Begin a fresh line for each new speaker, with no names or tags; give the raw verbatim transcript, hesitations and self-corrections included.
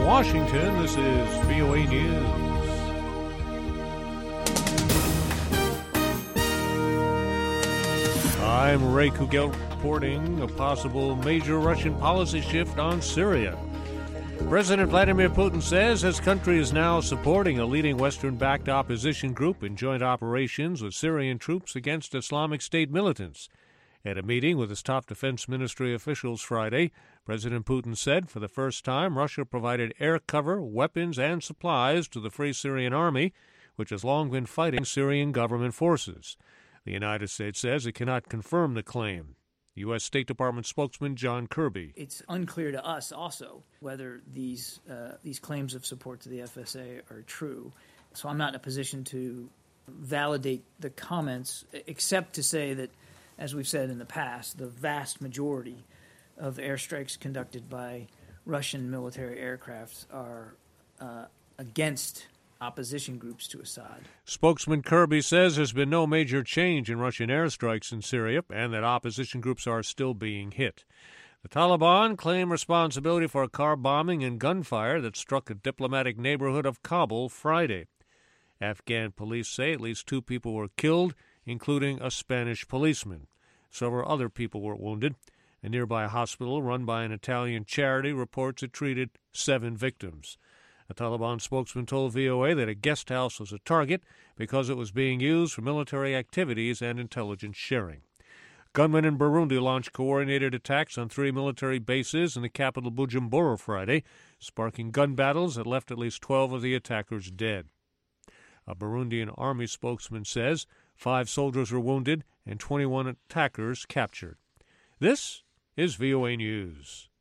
Washington, this is V O A News. I'm Ray Kugel reporting a possible major Russian policy shift on Syria. President Vladimir Putin says his country is now supporting a leading Western-backed opposition group in joint operations with Syrian troops against Islamic State militants. At a meeting with his top defense ministry officials Friday, President Putin said for the first time Russia provided air cover, weapons, and supplies to the Free Syrian Army, which has long been fighting Syrian government forces. The United States says it cannot confirm the claim. U S. State Department spokesman John Kirby.
It's unclear to us also whether these uh, these claims of support to the F S A are true. So I'm not in a position to validate the comments, except to say that, as we've said in the past, the vast majority of airstrikes conducted by Russian military aircraft are uh, against opposition groups to Assad.
Spokesman Kirby says there's been no major change in Russian airstrikes in Syria and that opposition groups are still being hit. The Taliban claim responsibility for a car bombing and gunfire that struck a diplomatic neighborhood of Kabul Friday. Afghan police say at least two people were killed, including a Spanish policeman. Several other people were wounded. A nearby hospital run by an Italian charity reports it treated seven victims. A Taliban spokesman told V O A that a guest house was a target because it was being used for military activities and intelligence sharing. Gunmen in Burundi launched coordinated attacks on three military bases in the capital Bujumbura Friday, sparking gun battles that left at least twelve of the attackers dead. A Burundian army spokesman says five soldiers were wounded and twenty-one attackers captured. This is V O A News.